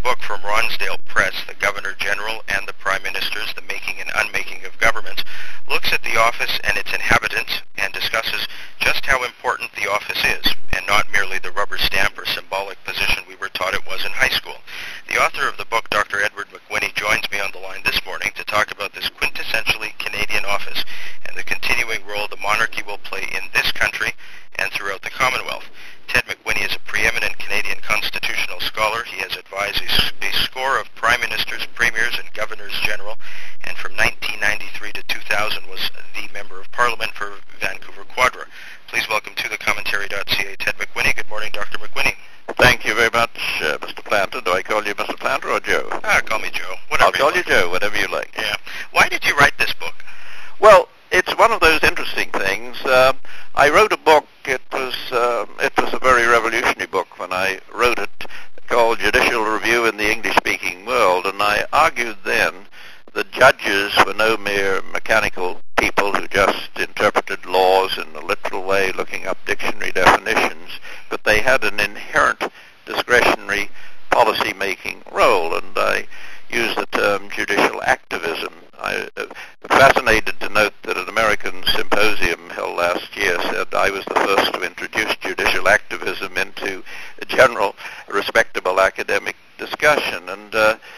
book from Ronsdale Press, The Governor General and the Prime Ministers, The Making and Unmaking of Governments, looks at the office and its inhabitants and discusses just how important the office is, and not merely the rubber stamp or symbolic position we were taught it was in high school. The author of the book, Dr. Edward McWhinney, joins me on the line this morning to talk about this quintessentially Canadian office and the continuing role the monarchy will play in this country and throughout the Commonwealth. Ted McWhinney is a preeminent Canadian constitutional scholar. He has advised a score of prime ministers, premiers, and governors general, and from 1993 to 2000 was the member of parliament for Vancouver Quadra. Please welcome to the commentary.ca Ted McWhinney. Good morning, Dr. McWhinney. Thank you very much, Mr. Planter. Do I call you Mr. Planter or Joe? Call me Joe. I'll call you Joe, whatever you like. Yeah. Why did you write this book? Well, it's one of those interesting things. I wrote a book. It was a very revolutionary book when I wrote it, called Judicial Review in the English-Speaking World, and I argued then that judges were no mere mechanical people who just interpreted laws in a literal way, looking up dictionary definitions, but they had an inherent discretionary policy-making role, and I use the term judicial activism. I'm fascinated to note that an American symposium held last year said I was the first to introduce judicial activism into a general, respectable academic discussion. And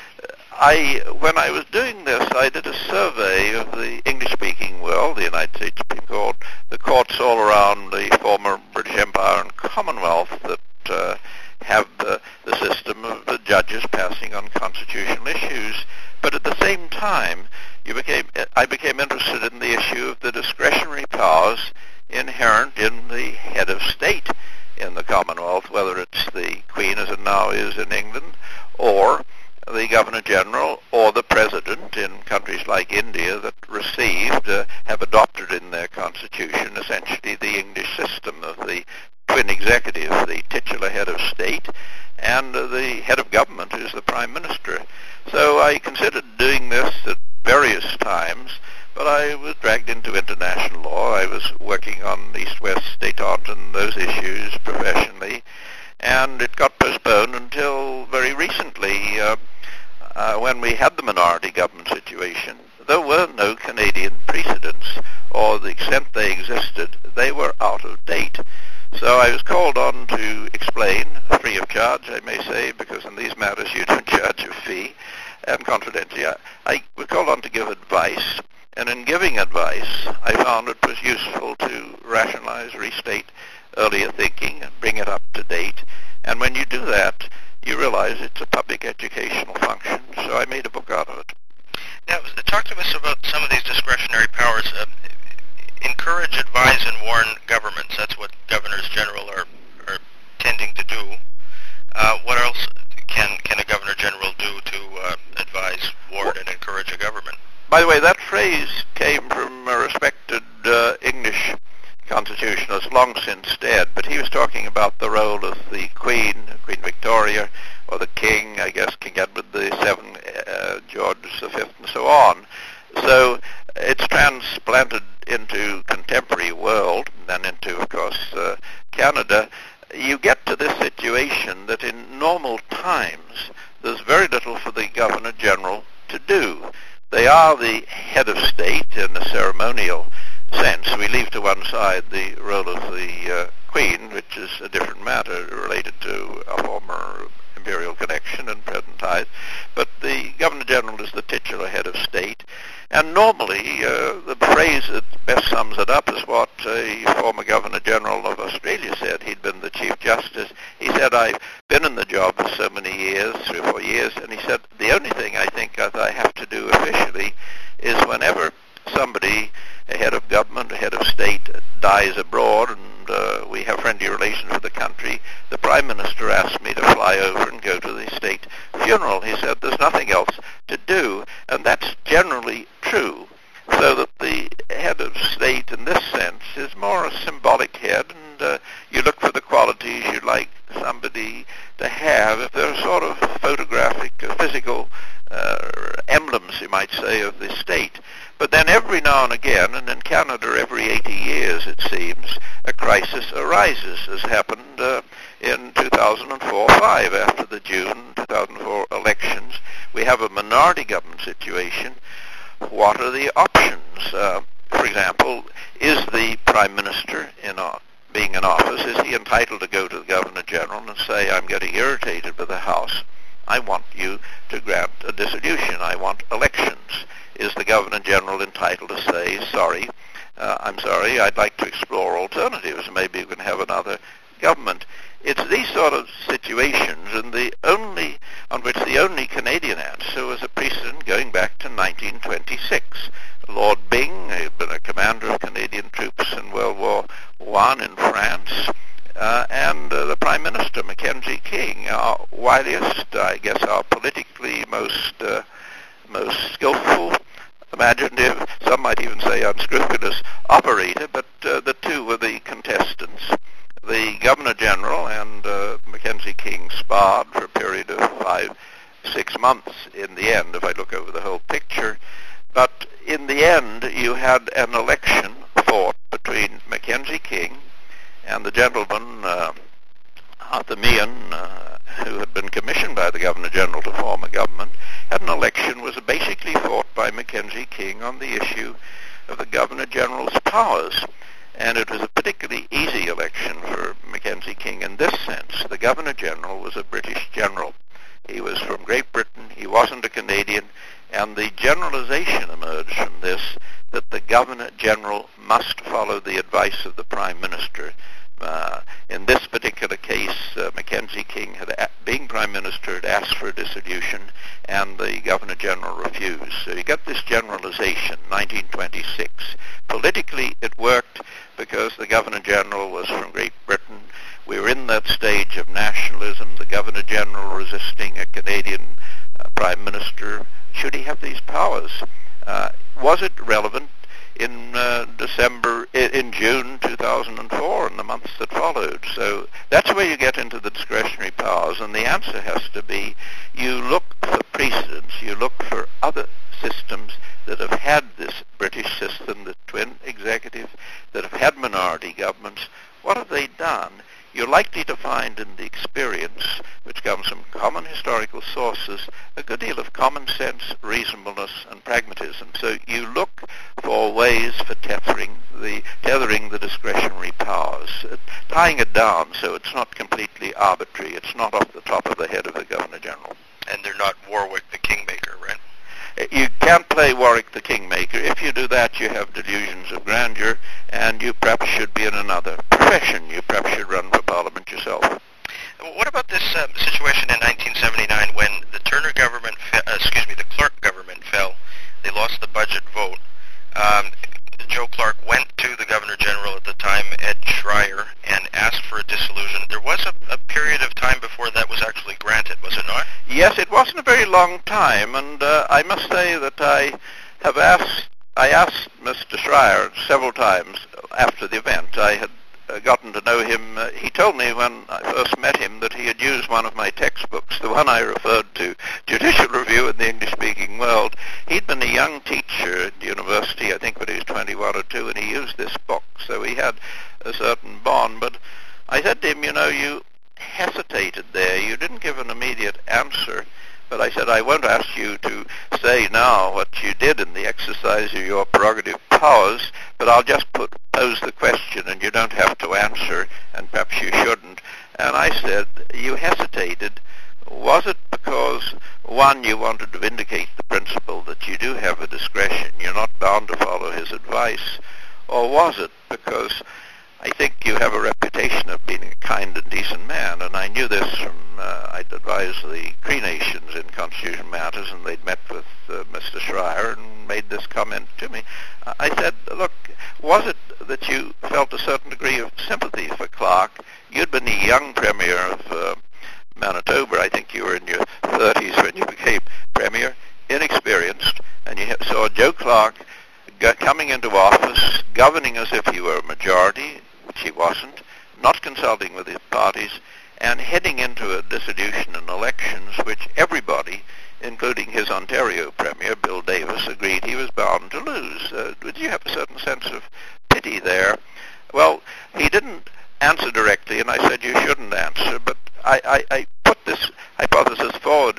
when I was doing this, I did a survey of the English-speaking world, the United States Supreme Court, the courts all around the former British Empire and Commonwealth that have the system of the judges passing on constitutional issues. But at the same time, I became interested in the issue of the discretionary powers inherent in the head of state in the Commonwealth, whether it's the Queen as it now is in England, or the Governor General, or the President in countries like India that have adopted in their constitution essentially the English system of the twin executive, the titular head of state, and the head of government, who's the Prime Minister. So I considered doing this at various times, but I was dragged into international law. I was working on East-West Détente and those issues professionally, and it got postponed until very recently when we had the minority government situation. There were no Canadian precedents, or the extent they existed, they were out of date. So I was called on to explain, free of charge, I may say, because in these matters you don't charge a fee, and confidentially. I was called on to give advice, and in giving advice, I found it was useful to rationalize, restate earlier thinking, and bring it up to date. And when you do that, you realize it's a public educational function, so I made a book out of it. Now, talk to us about some of these discretionary powers. Encourage, advise, and warn governments. That's what governors general are tending to do. What else can a governor general do to advise, warn, and encourage a government? By the way, that phrase came from a respected English constitutionalist long since dead, but he was talking about the role of the Queen Victoria, or the King, I guess, King Edward VII, George V, and so on. So it's transplanted into contemporary world, and then into, of course, Canada. You get to this situation that in normal times there's very little for the Governor General to do. They are the head of state in a ceremonial sense. We leave to one side the role of the Queen, which is a different matter related to a former imperial connection and present ties. But the Governor General is the titular head of state. And normally, the phrase that best sums it up is what a former Governor General of Australia said. He'd been the Chief Justice. He said, I've been in the job for so many years, 3 or 4 years, and he said, the only thing I think that I have to do officially is whenever somebody, a head of government, a head of state, dies abroad, and we have friendly relations with the country, the Prime Minister asked me to fly over and go to the state funeral. He said, there's nothing else to do, and that's generally true. So that the head of state in this sense is more a symbolic head, and you look for the qualities you'd like somebody to have. If they're sort of photographic, physical emblems, you might say, of the state. But then every now and again, and in Canada every 80 years it seems, a crisis arises, as happened in 2004-05 after the June 2004 elections. We have a minority government situation. What are the options? For example, is the Prime Minister being in office, is he entitled to go to the Governor General and say, I'm getting irritated with the House, I want you to grant a dissolution, I want elections? Is the Governor General entitled to say, I'm sorry, I'd like to explore alternatives, maybe we can have another government? It's these sort of situations, and on which the only Canadian answer was a precedent going back to 1926. Lord Byng, who had been a commander of Canadian troops in World War I in France, and the Prime Minister, Mackenzie King, our wiliest, I guess our politically most skillful, imaginative, some might even say unscrupulous operator, but the two were the contestants. The Governor General and Mackenzie King sparred for a period of 5-6 months in the end, if I look over the whole picture. But in the end, you had an election fought between Mackenzie King and the gentleman, Arthur Meehan, who had been commissioned by the Governor General to form a government. Had an election was basically fought by Mackenzie King on the issue of the Governor General's powers. And it was a particularly easy election for Mackenzie King in this sense. The Governor General was a British general. He was from Great Britain. He wasn't a Canadian. And the generalization emerged from this that the Governor General must follow the advice of the Prime Minister. In this particular case, Mackenzie King, being Prime Minister, had asked for a dissolution, and the Governor General refused. So you get this generalization, 1926. Politically, it worked because the Governor General was from Great Britain. We were in that stage of nationalism, the Governor General resisting a Canadian Prime Minister. Should he have these powers? Was it relevant in June 2004 and the months that followed? So that's where you get into the discretionary powers, and the answer has to be you look for precedents, you look for other systems that have had this British system, the twin executive, that have had minority governments. What have they done? You're likely to find in the experience, which comes from common historical sources, a good deal of common sense, reasonableness, and pragmatism. So you look for ways for tethering the discretionary powers, tying it down so it's not completely arbitrary. It's not off the top of the head of the Governor General. And they're not Warwick the Kingmaker, right? You can't play Warwick the Kingmaker. If you do that, you have delusions of grandeur, and you perhaps should be in another profession. You perhaps should run for Parliament yourself. What about this situation in 1979 when the Turner government, the Clark government fell? They lost the budget vote. Joe Clark went to the Governor General at the time, Ed Schreier, and asked for a dissolution. There was a period of time before that was actually granted, was it not? Yes, it wasn't a very long time, and I must say that I asked Mr. Schreier several times after the event. I had gotten to know him. He told me when I first met him that he had used one of my textbooks, the one I referred to, Judicial Review in the English-speaking World. He'd been a young teacher at university, I think when he was 21 or 2, and he used this book, so he had a certain bond. But I said to him, you hesitated there. You didn't give an immediate answer. But I said, I won't ask you to say now what you did in the exercise of your prerogative powers, but I'll just pose the question and you don't have to answer, and perhaps you shouldn't. And I said, you hesitated. Was it because, one, you wanted to vindicate the principle that you do have a discretion, you're not bound to follow his advice, or was it because I think you have a reputation of being a kind and decent man, and I knew this from, I'd advised the Cree Nations in constitutional matters, and they'd met with Mr. Schreier and made this comment to me. I said, look, was it that you felt a certain degree of sympathy for Clark? You'd been a young Premier of Manitoba. I think you were in your 30s when you became Premier, inexperienced, and you saw Joe Clark coming into office, governing as if he were a majority, which he wasn't, not consulting with his parties, and heading into a dissolution in elections which everybody, including his Ontario Premier, Bill Davis, agreed he was bound to lose. Did you have a certain sense of pity there? Well, he didn't answer directly, and I said you shouldn't answer, but I put this hypothesis forward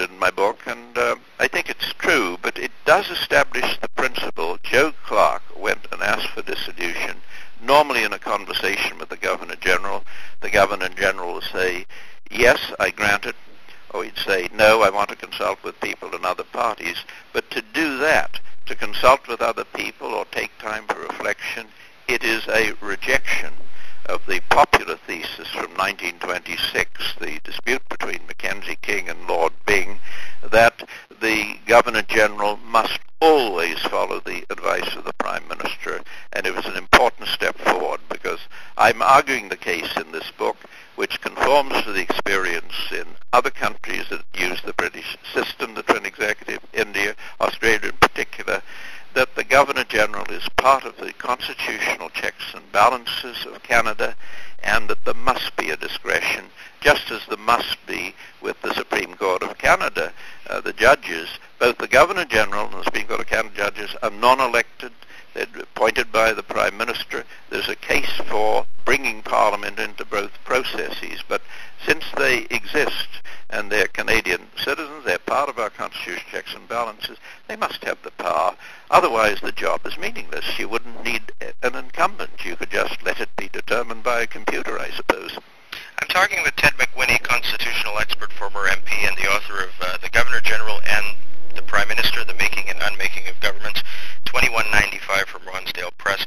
or he'd say, no, I want to consult with people in other parties. But to do that, to consult with other people or take time for reflection, it is a rejection of the popular thesis from 1926, the dispute between Mackenzie King and Lord Byng, that the Governor-General must always follow the advice of the Prime Minister, and it was an important step forward because I'm arguing the case in this book which conforms to the experience in other countries that use the British system, the Twin Executive, India, Australia in particular, that the Governor-General is part of the constitutional checks and balances of Canada, and that there must be a discretion, just as there must be with the Supreme Court of Canada. The judges, both the Governor-General and the Supreme Court of Canada judges, are non-elected. They're appointed by the Prime Minister. There's a case for bringing Parliament into both processes, but since they exist and they're Canadian citizens, they're part of our constitutional checks and balances, they must have the power. Otherwise, the job is meaningless. You wouldn't need an incumbent. You could just let it be determined by a computer, I suppose. I'm talking with Ted McWhinney, constitutional expert, former MP, and the author of The Governor-General and the Prime Minister, The Making and Unmaking of Governments, 2195 from Ronsdale Press.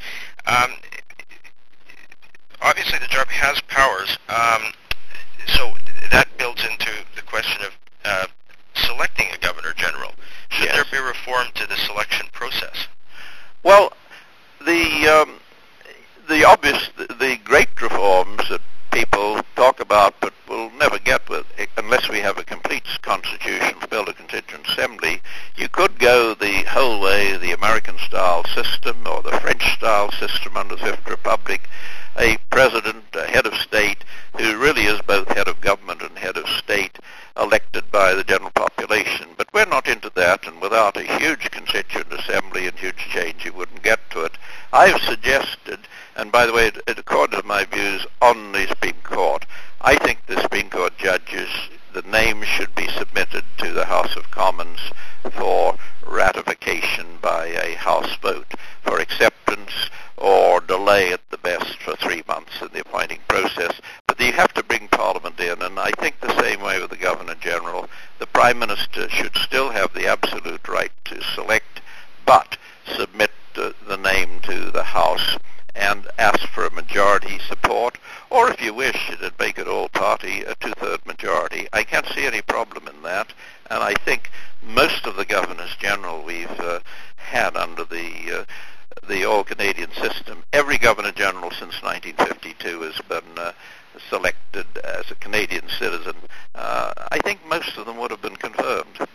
Obviously, the job has powers, so that builds into the question of selecting a Governor-General. Should there be reform to the selection process? Well, the great reforms that people talk about but will never get with unless we have a complete constitution to build a constituent assembly. You could go the whole way, the American-style system or the French-style system under the Fifth Republic, a president, a head of state, who really is both head of government and head of state, elected by the general population. But we're not into that, and without a huge constituent assembly and huge change, you wouldn't get to it. I've suggested, and by the way, it accorded to my views on the Supreme Court, I think the Supreme Court judges, the names should be submitted to the House of Commons for ratification by a House vote, for acceptance or delay at the best for 3 months in the appointing process. But you have to bring Parliament in, and I think the same way with the Governor-General. The Prime Minister should still have the absolute right to select, but submit the name to the House and ask for a majority support, or if you wish, it'd make it all-party, a two-third majority. I can't see any problem in that, and I think most of the Governors-General we've had under the all-Canadian system, every Governor-General since 1952 has been selected as a Canadian citizen. I think most of them would have been confirmed.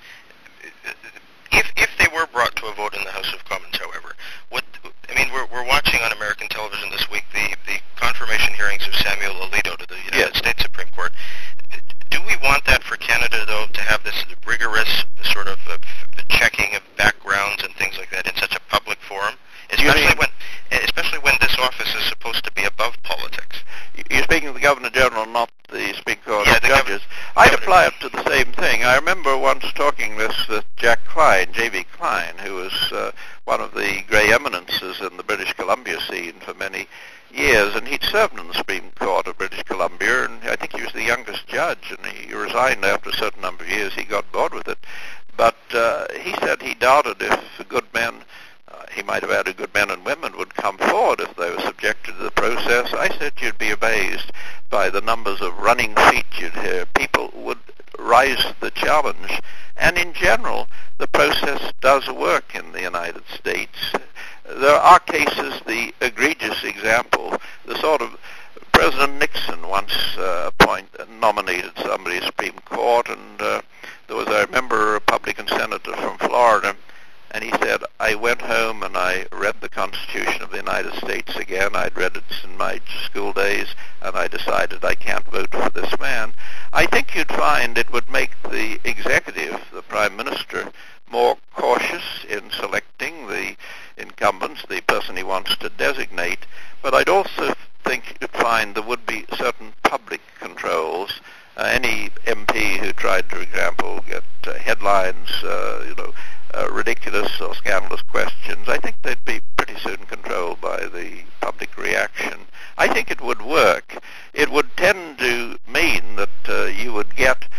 If they were brought to a vote in the House of Commons, however, we're watching on American television this week the confirmation hearings of Samuel Alito to the United States Supreme Court. Do we want that for Canada, though, to have this rigorous sort of checking of backgrounds and things like that in such a public forum, especially when this office is supposed to be above politics? You're speaking of the Governor-General, not the Supreme Court judges. I'd apply it to the same thing. I remember once talking this with Jack Klein, J.V. Klein, who was one of the grey eminences in the British Columbia scene for many years, and he'd served in the Supreme Court of British Columbia, and I think he was the youngest judge, and he resigned after a certain number of years. He got bored with it. But he said he doubted if good men, he might have added good men and women, would come forward if they were subjected to the process. I said you'd be amazed by the numbers of running feet you'd hear. People would rise to the challenge. And in general, the process does work in the United States. There are cases, the egregious example, the sort of President Nixon once nominated somebody to Supreme Court, and there was, I remember, a Republican senator from Florida, and he said, I went home and I read the Constitution of the United States again. I'd read it in my school days, and I decided I can't vote for this man. I think you'd find it would make the executive, the Prime Minister, more cautious in selecting the incumbents, the person he wants to designate. But I'd also think you'd find there would be certain public controls. Any MP who tried, for example, get headlines, ridiculous or scandalous questions, I think they'd be pretty soon controlled by the public reaction. I think it would work. It would tend to mean that you would get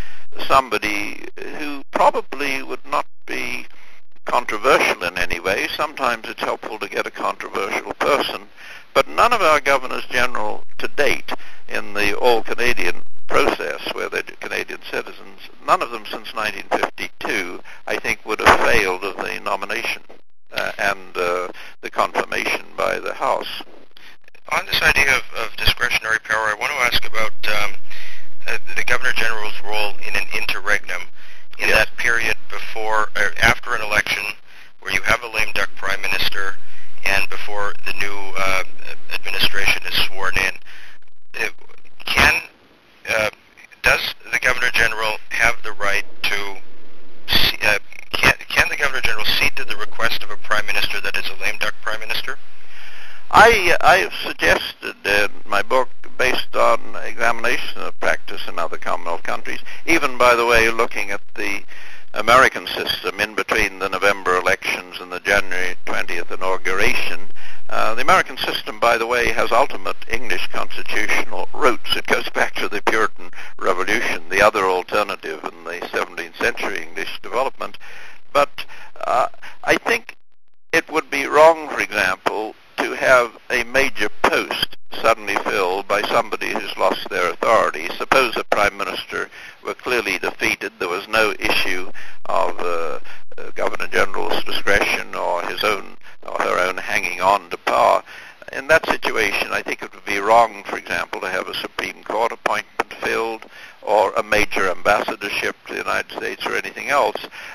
somebody who probably would not be controversial in any way. Sometimes it's helpful to get a controversial person, but none of our governors general to date in the all-Canadian process, where they're Canadian citizens, none of them since 1952, I think, would have failed of the nomination and the confirmation by the House. On this idea of discretionary power, I want to ask about the Governor General's role in an interregnum, in that period before or after an election where you have a lame duck prime minister and before the new administration is sworn in. Does the Governor General have the right to can the Governor General cede to the request of a prime minister that is a lame duck prime minister? I've suggested in my book, based on examination of practice in other Commonwealth countries, even, by the way, looking at the American system in between the November elections and the January 20th inauguration. The American system, by the way, has ultimate English constitutional roots. It goes back to the Puritan Revolution, the other alternative in the 17th century English development. But I think it would be wrong, for example, to have a major post suddenly filled by somebody who's lost their authority. Suppose a prime minister were clearly defeated, there was no issue of Governor General's discretion or his own or her own hanging on to power. In that situation, I think it would be wrong, for example, to have a Supreme Court appointment filled or a major ambassadorship to the United States or anything else.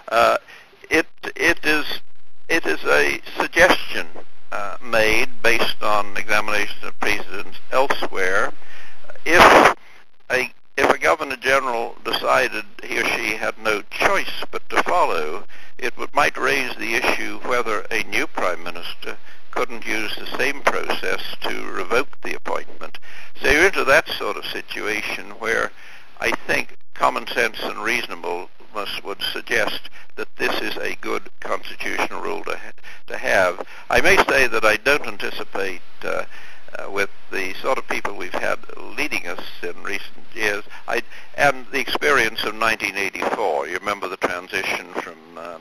It is a suggestion made based on examination of precedents elsewhere. If a Governor General decided he or she had no choice but to follow, it might raise the issue whether a new Prime Minister couldn't use the same process to revoke the appointment. So you're into that sort of situation where I think common sense and reasonableness would suggest that this is a good constitutional rule to have. I may say that I don't anticipate with the sort of people we've had leading us in recent years, and the experience of 1984. You remember the transition from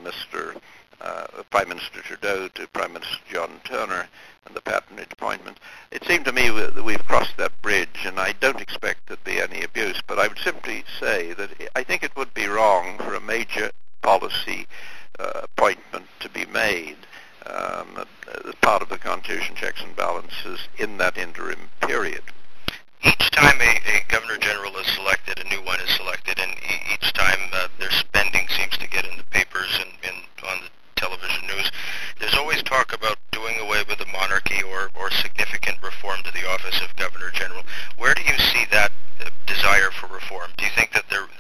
Prime Minister Trudeau to Prime Minister John Turner and the patronage appointment. It seemed to me that we've crossed that bridge, and I don't expect there'd be any abuse, but I would simply say that I think it would be wrong for a major policy appointment to be made as part of the Constitution checks and balances in that interim period. Each time a Governor General is selected, a new one is selected, and each time their spending seems to get in the papers and on the television news, there's always talk about doing away with the monarchy or significant reform to the office of Governor General. Where do you see that desire for reform? Do you think that there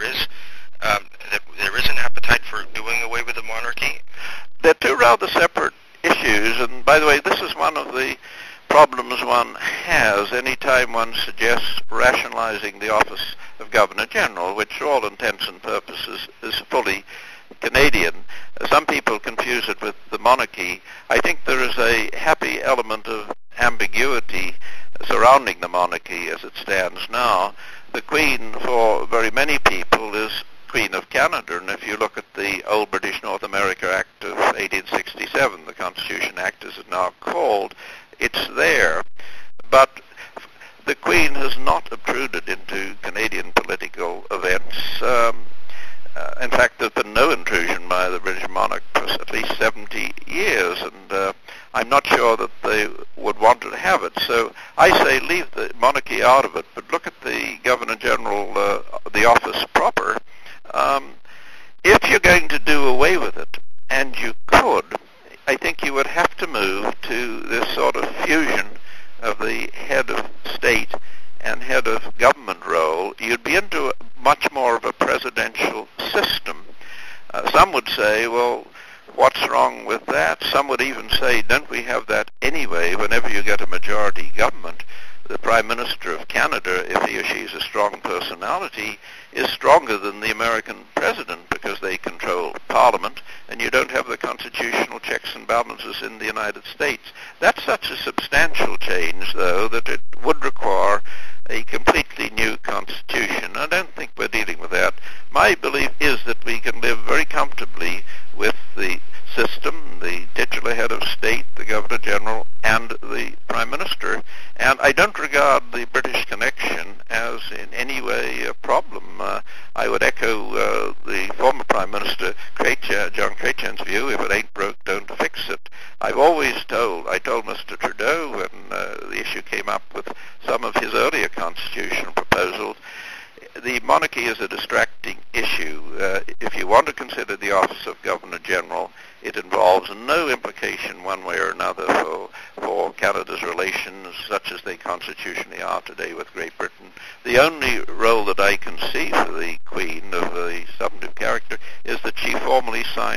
is an appetite for doing away with the monarchy? They're two rather separate issues, and by the way, this is one of the problems one has any time one suggests rationalizing the office of Governor General, which for all intents and purposes is fully Canadian. Some people confuse it with the monarchy. I think there is a happy element of ambiguity surrounding the monarchy as it stands now. The Queen, for very many people, is Queen of Canada, and if you look at the Old British North America Act of 1867, the Constitution Act as it's now called, it's there. But the Queen has not obtruded into Canadian political events. In fact, there's been no intrusion by the British monarch for at least 70 years, and I'm not sure that they would want to have it. So I say leave the monarchy out of it, but look at the Governor General, the office proper. If you're going to do away with it, and you could, I think you would have to move to this sort of fusion of the head of state and head of government role. You'd be into much more of a presidential system. Some would say, well, what's wrong with that? Some would even say, don't we have that anyway whenever you get a majority government? The Prime Minister of Canada, if he or she is a strong personality, is stronger than the American president because they control Parliament, and you don't have the constitutional checks and balances in the United States. That's such a substantial change, though, that it would require a completely new constitution. I don't think we're dealing with that. My my belief is that we can live very comfortably with the system, the titular head of state, the Governor-General, and the Prime Minister. And I don't regard the British connection as in any way a problem. I would echo the former Prime Minister, John Chrétien's view, if it ain't broke, don't fix it. I told Mr. Trudeau when the issue came up with some of his earlier constitutional proposals, the monarchy is a distracting issue. If you want to consider the office of Governor-General, it involves no implication one way or another for Canada's relations such as they constitutionally are today with Great Britain. The only role that I can see for the Queen of the substantive character is that she formally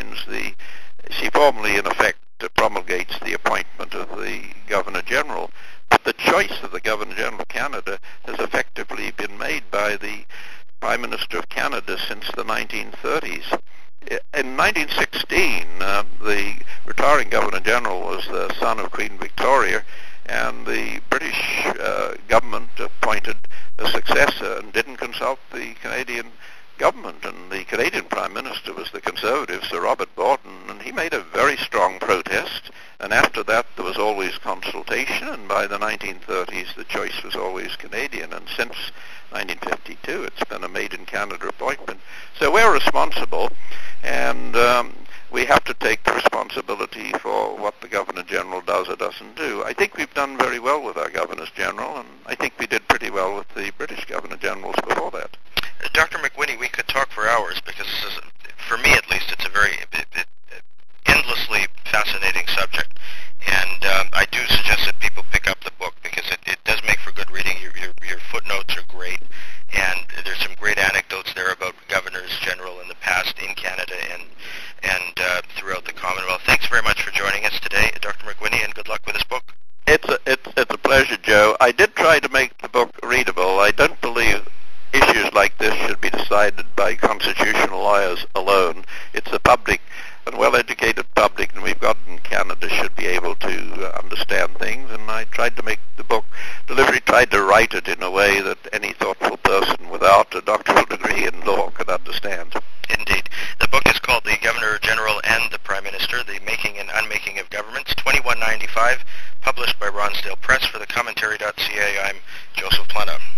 in effect promulgates the appointment of the Governor-General. But the choice of the Governor-General of Canada has effectively been made by the Prime Minister of Canada since the 1930s. In 1916, the retiring Governor-General was the son of Queen Victoria, and the British government appointed a successor and didn't consult the Canadian government, and the Canadian Prime Minister was the Conservative Sir Robert Borden, and he made a very strong protest, and after that there was always consultation, and by the 1930s the choice was always Canadian, and since 1952 it's been a made-in-Canada appointment. So we're responsible, and we have to take the responsibility for what the Governor-General does or doesn't do. I think we've done very well with our Governors-General, and I think we did pretty well with the British Governor-Generals before that. Dr. McWhinney, we could talk for hours because this is, for me at least, it's a very endlessly fascinating subject. And I do suggest that people pick up the book because it does make for good reading. Your footnotes are great, and there's some great anecdotes there about Governors-General in the past in Canada and throughout the Commonwealth. Thanks very much for joining us today, Dr. McWhinney, and good luck with this book. It's a pleasure, Joe. I did try to make the book readable. I don't believe issues like this should be decided by constitutional lawyers alone. It's a public and well-educated public, and we've got in Canada should be able to understand things, and I tried to make the book tried to write it in a way that any thoughtful person without a doctoral degree in law could understand. Indeed. The book is called The Governor-General and the Prime Minister, The Making and Unmaking of Governments, $21.95, published by Ronsdale Press. For the Commentary.ca, I'm Joseph Plena.